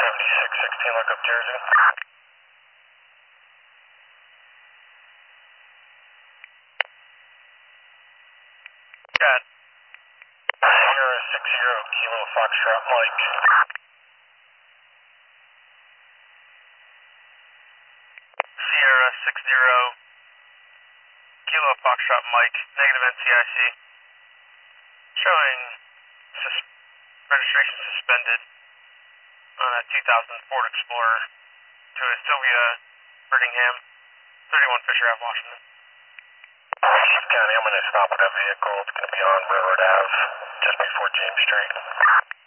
7616, look up Jersey. Got Sierra 60 Kilo Foxtrot Mike. Sierra 60 Kilo Foxtrot Mike, negative NCIC. Showing registration suspended on a 2000 Ford Explorer to a Sylvia Birmingham, 31 Fisher Ave, Washington. Chief County, I'm going to stop at that vehicle. It's going to be on Railroad Ave, just before James Street.